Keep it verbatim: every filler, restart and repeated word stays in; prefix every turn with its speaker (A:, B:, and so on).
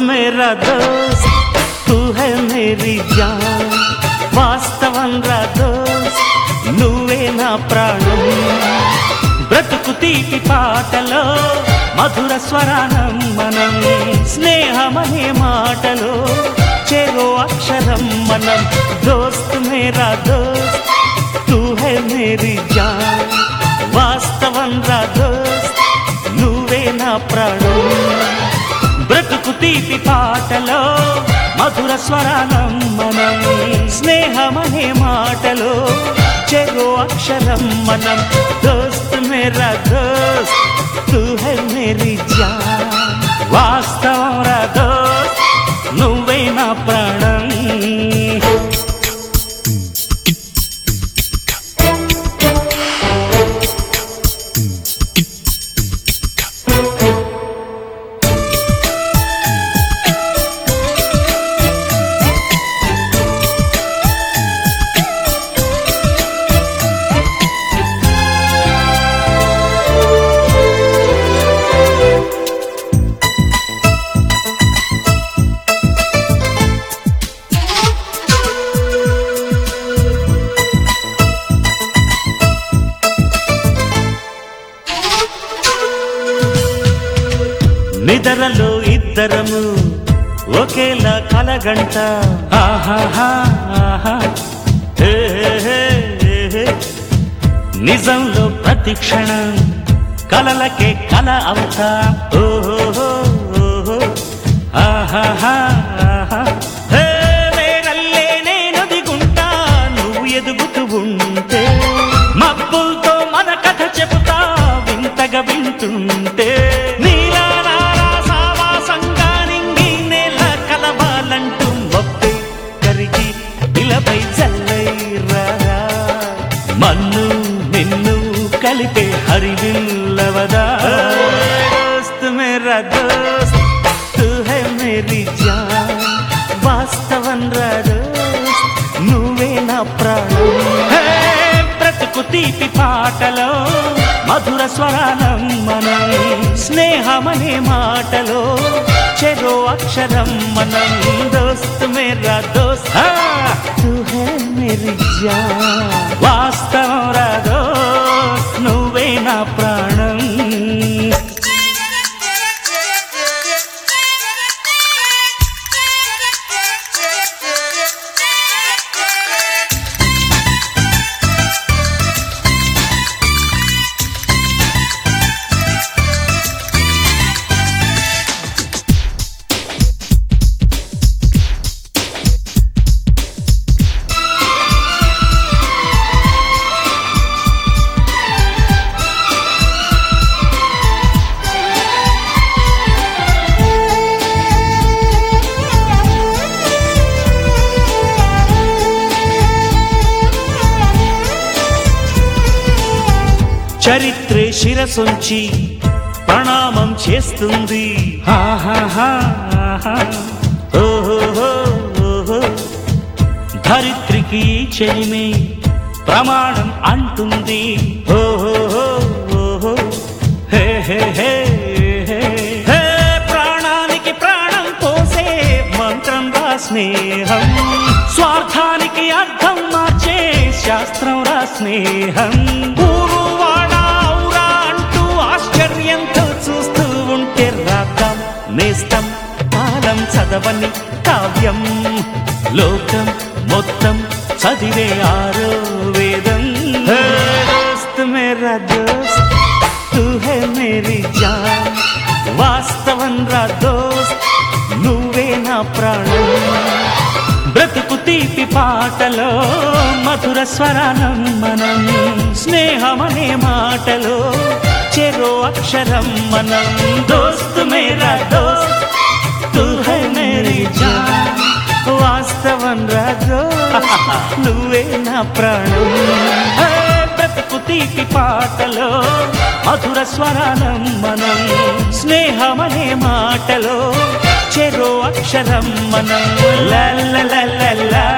A: मेरा दोस्त तू है मेरी जान వాస్తవం రా దోస్త్ నువ్వే నా ప్రాణం బ్రతుకు తీపి పాటలో మధుర స్వరానం మనం స్నేహమనే మాటలో చెరో అక్షరం మనం దోస్త్ మేరా దోస్త్ తూ హై మేరీ జాన్ వాస్తవం రా దోస్త్ నువ్వే నా ప్రాణం బ్రతుకు తీపి పాటలో మధుర స్వరానం మనం స్నేహమనే మాటలో చెరో అక్షరం మనం దోస్త్ మేరా దోస్త్ తూ హై మేరీ జాన్ వాస్తవం రా దోస్త్ నువ్వే నా ప్రాణం నిదరలో ఇద్దరము ఒకేలా కలగంట ఆహాహా ఆహా హే హే హే నిజంలో ప్రతి క్షణం కలలకే కల అవుతా ఓహో ఓహో ఆహాహా ఆహా హే వేరల్లే నేను దిగుంటా నువ్వు ఎదుగుతూ ఉంటే మబ్బులతో మన కథ చెబుతా వింతగా వింటుంటే మన్ను నిన్ను కలిపే హరివిల్లవదా దోస్త్ మేరా దోస్త్ తూ హై మేరీ జాన్ వాస్తవం రా దోస్త్ నువ్వే నా ప్రాణం బ్రతుకు తీపి పాటలో మధుర స్వరానం మనం స్నేహమనే మాటలో చెరో అక్షరం మనం దోస్త్ మేరా దోస్త్ తూ హై మేరీ జాన్ వాస్తవం రా దోస్త్ నువ్వే నా ప్రాణం చరిత్రే శిరసొంచి ప్రణామం చేస్తుంది ఓహో ధరిత్రికి చెలిమే ప్రమాణం అంటుంది ఓహో హే హే హే హే ప్రాణానికి ప్రాణం పోసే మంత్రం రా స్నేహం స్వార్థానికి అర్థం మార్చే శాస్త్రం రా స్నేహం నేస్తం కాలం చదవని కావ్యం లోకం మొత్తం చదివే ఆరో వేదం దోస్త్ మేరా దోస్త్ తూ హై మేరీ జాన్ వాస్తవం రా దోస్త్ నువ్వే నా ప్రాణం బ్రతుకు తీపి పాటలో మధుర స్వరానం మనం స్నేహమనే మాటలో చెరో అక్షరం మనం దోస్త్ మేరా దోస్త్ తూ హై మేరీ జాన్ వాస్తవం రా దోస్త్ నువ్వే నా ప్రాణం బ్రతుకు తీపి పాటలో మధుర స్వరానం మనం స్నేహమనే మాటలో చెరో అక్షరం మనం లా లా లా లా